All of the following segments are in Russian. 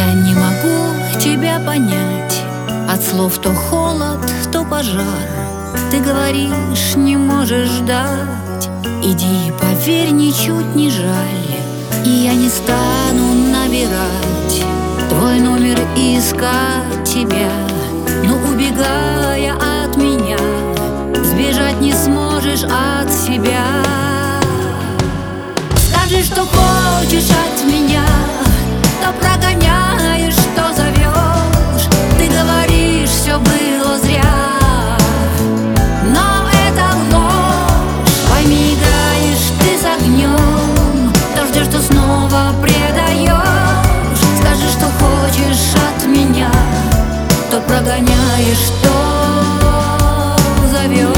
Я не могу тебя понять. От слов то холод, то пожар. Ты говоришь, не можешь ждать. Иди, поверь, ничуть не жаль. И я не стану набирать твой номер и искать тебя. Но убегая от меня, сбежать не сможешь от себя. Скажи, что хочешь от меня, то прогоняешь, то зовешь. Ты говоришь, все было зря, но это ложь. Пойми, играешь ты с огнем, то ждешь, что снова предаешь. Скажи, что хочешь от меня, то прогоняешь, то зовешь.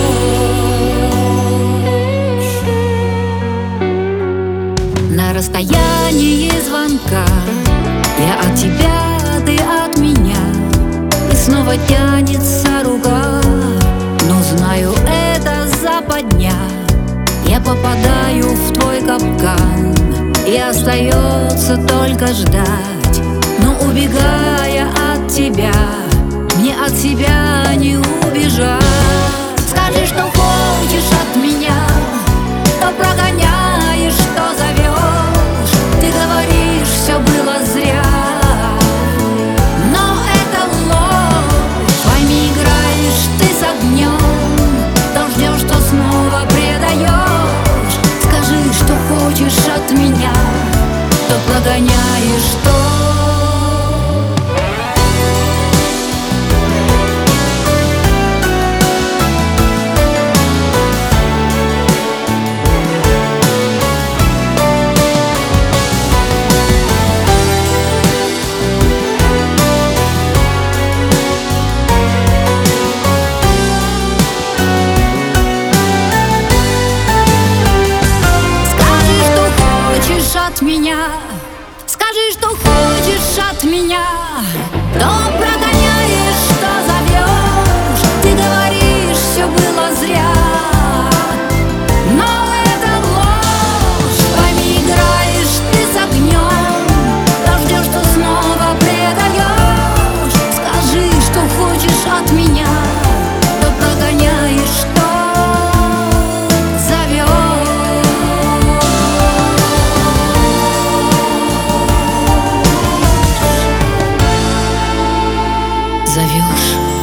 На расстоянии звонка я от тебя, ты от меня, и снова тянется рука. Но знаю, это западня. Я попадаю в твой капкан, и остается только ждать. Но убегая от тебя, мне от себя не убежать. Скажи, что хочешь от меня, то прогоняешь, то зовешь. Ты говоришь, все было зря, но это ложь. Пойми, играешь ты с огнем, то ждешь, что снова предаешь. Скажи, что хочешь от меня, то прогоняешь, то. От меня, скажи, что хочешь от меня, то прогоняешь, то зовешь. Ты говоришь, все было зря, но это ложь. Пойми, играешь ты с огнем, то ждешь, что снова предаешь. Скажи, что хочешь от меня, то прогоняешь, то зовешь.